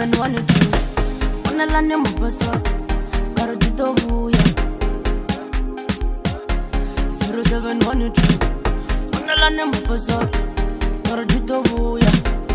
0712 fonela ne mabasa karadito buya 0712 fonela ne mabasa karadito buya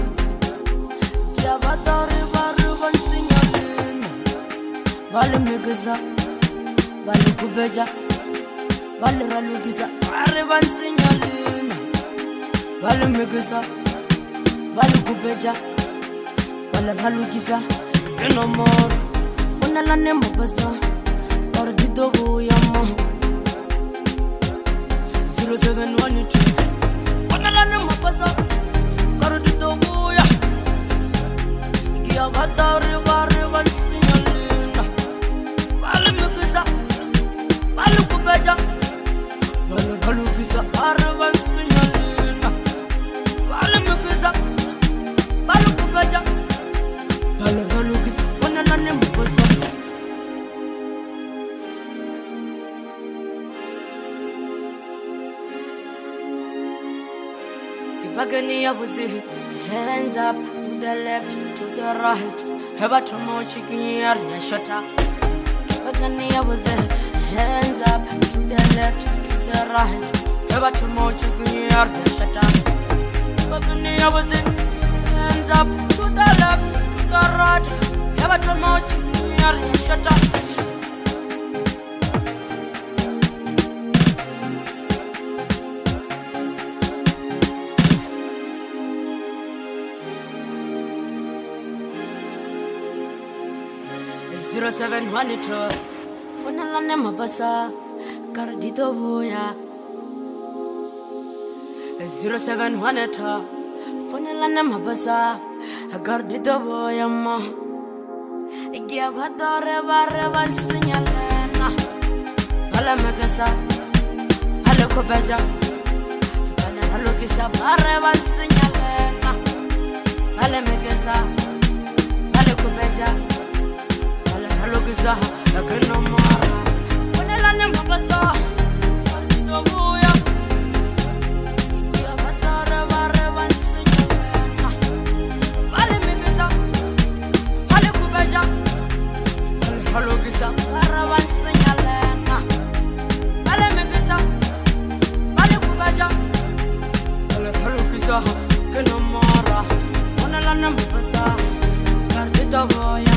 ya batare baru bansinyalena bale megeza bale kubeja bale ralugisa are bansinyalena bale megeza bale kubeja bale ralugisa no more fonela ne mabasa karadito buya mo 0712 fonela ne mabasa karadito buya ya batare baru bansinyalena bale megeza bale kubeja bale ralugisa are bansinyalena bale megeza bale kubeja bale ralugisa fonela ne mabasa Bagani abuzi, hands up to the left, to the right. Have a tomo chicken here, shut up. Bagani abuzi, hands up to the left, to the right. Have a tomo chicken here, shut up. Bagani abuzi, hands up to the left, to the right. Have a tomo chicken here, shut up. 0712 fonela ne mabasa karadito buya 0712 fonela ne mabasa karadito buya mo igia batore bare bansinyalena bala megasa bala kobeja bala halogisa bare bansinyalena bala megasa bala kobeja Halogisa, la que no mora. Fonela ne mabasa, karadito buya. Igia batare bare bansinyalena. Bale megeza, bale kubeja. Halogisa, bare bansinyalena. Bale megeza, bale kubeja. Halogisa, que no mora. Fonela ne mabasa, karadito buya.